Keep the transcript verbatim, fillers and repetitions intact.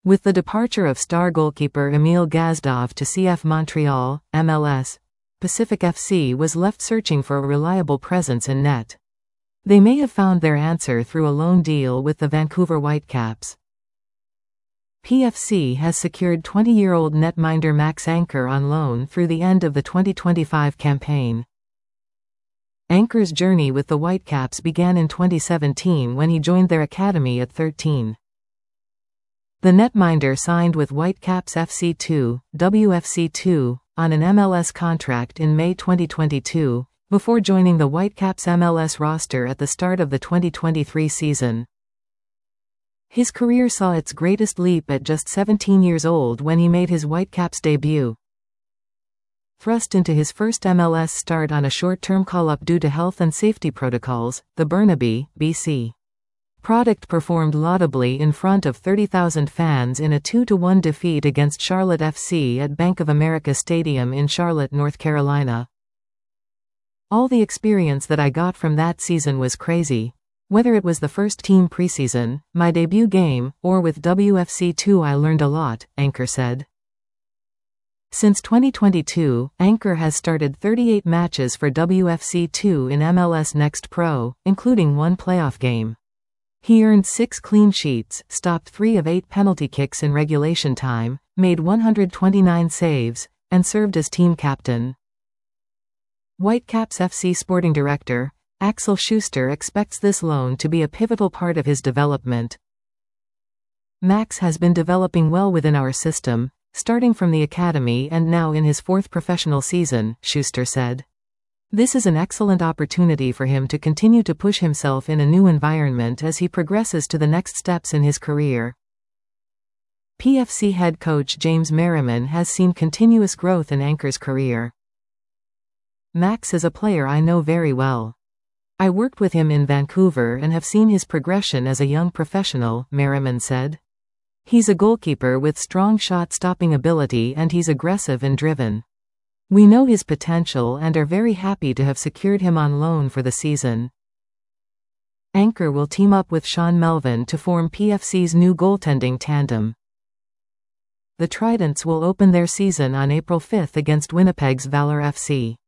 With the departure of star goalkeeper Emil Gazdov to C F Montreal, M L S, Pacific F C was left searching for a reliable presence in net. They may have found their answer through a loan deal with the Vancouver Whitecaps. P F C has secured twenty-year-old netminder Max Anker on loan through the end of the twenty twenty-five campaign. Anker's journey with the Whitecaps began in twenty seventeen when he joined their academy at thirteen. The netminder signed with Whitecaps F C two, W F C two, on an M L S contract in May twenty twenty-two, before joining the Whitecaps M L S roster at the start of the twenty twenty-three season. His career saw its greatest leap at just seventeen years old when he made his Whitecaps debut. Thrust into his first M L S start on a short-term call-up due to health and safety protocols, the Burnaby, B C product performed laudably in front of thirty thousand fans in a two to one defeat against Charlotte F C at Bank of America Stadium in Charlotte, North Carolina. All the experience that I got from that season was crazy. Whether it was the first team preseason, my debut game, or with W F C two, I learned a lot, Anker said. Since twenty twenty-two, Anker has started thirty-eight matches for W F C two in M L S Next Pro, including one playoff game. He earned six clean sheets, stopped three of eight penalty kicks in regulation time, made one hundred twenty-nine saves, and served as team captain. Whitecaps F C sporting director, Axel Schuster, expects this loan to be a pivotal part of his development. Max has been developing well within our system, starting from the academy and now in his fourth professional season, Schuster said. This is an excellent opportunity for him to continue to push himself in a new environment as he progresses to the next steps in his career. P F C head coach James Merriman has seen continuous growth in Anker's career. Max is a player I know very well. I worked with him in Vancouver and have seen his progression as a young professional, Merriman said. He's a goalkeeper with strong shot-stopping ability and he's aggressive and driven. We know his potential and are very happy to have secured him on loan for the season. Anker will team up with Sean Melvin to form P F C's new goaltending tandem. The Tridents will open their season on April fifth against Winnipeg's Valor F C.